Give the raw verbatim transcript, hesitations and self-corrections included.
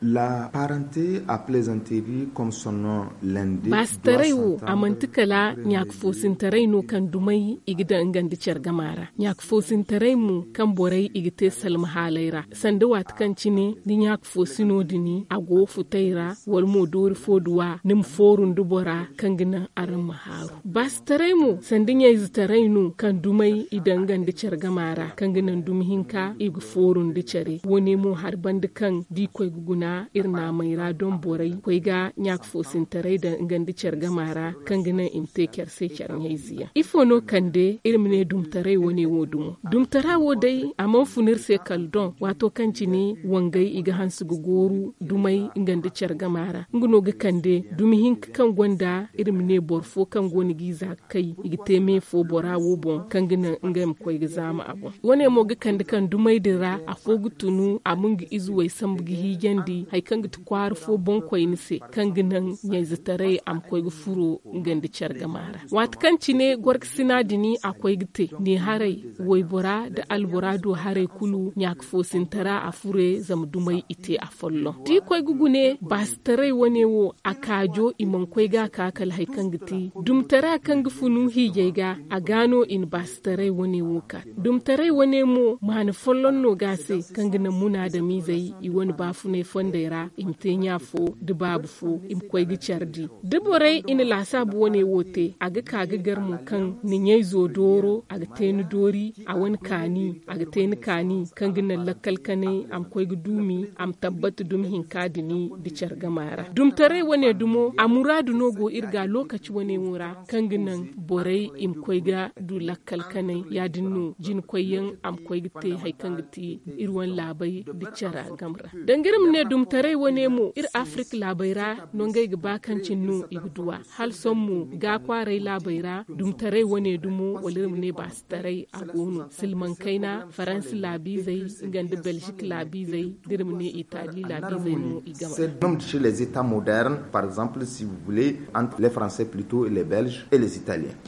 La parenté à plaisanterie comme son nom l'indique. Bastarewo amantikala nyak fosintarai no kan dumai igida ngandi cergamara. Nyak fosintarai mu kan borai igite salma halaira. Sanda wat kan cini di nyak fosino dini ago futaira wal mo dori foduwa nim forun dubora kan gina aran maharu. Bastarai mu sandin ya zitarai no kan dumai idan ngandi cergamara kan gina dumihinka igu forun di cere. Woni mo har bandikan di koy guguna irna mai radon borai kwai ga nyak fosin tarai da ngandi cergamara kan gina imte kerse charnyaiziya ifo no kande irmine dum tarai woni wodum dum tara wodai amon funir se kaldon wato kancini wangai iga hansu goru dumai ngandi cergamara nguno ga kande dumi hink kan gonda irmine borfo kan goni giza kai igite me fo bora wobon kan gina ngam kwai ga zama abu woni mo ga kande kan dumai dira afogutunu amungi izuwai sambugi higendi hay kanga tu kwar fo bon koy ni se kanga nan nyai zitare am koy gu furo ngandi chargamara wat kanci ne gork sinadini akoy gite ni harai woy bora da alborado harai kulu nyak fo sintara afure zam dumai ite a follo di koy gugune bastare wone wo akajo imon koy ga kakal hay kanga ti dum tara kanga funu hije ga a gano in bastare wone wo ka dum tare wone mo man follon no gase kanga na muna da mizai i woni bafune fonde ra imtenya fo de babu fo im koy gi chardi de boray ina la sabu woni wote aga kaga garmu kan ni nyai zo doro aga teni dori a wani kani aga teni kani kan gina lakkal kane am koy gi dumi am tabbatu dum hinkadi ni di chargamara dum tare woni dumo amuradu nogo irga lokaci woni wura kan gina boray im koy ga du lakkal kane ya dinnu jin koyen am koy gi te hay kan giti irwan labai di chara gamra dangirim ne dum tare wone mu ir Afrique labaira no ngay ga bakancin nu igduwa hal sommu ga kwarai labaira dum tare wone dumo walir ne bas tare agonu silman kaina France labizai ngande Belgique labizai dirmne Italie labizai no igama c'est même chez les États modernes par exemple si vous voulez entre les Français plutôt et les Belges et les Italiens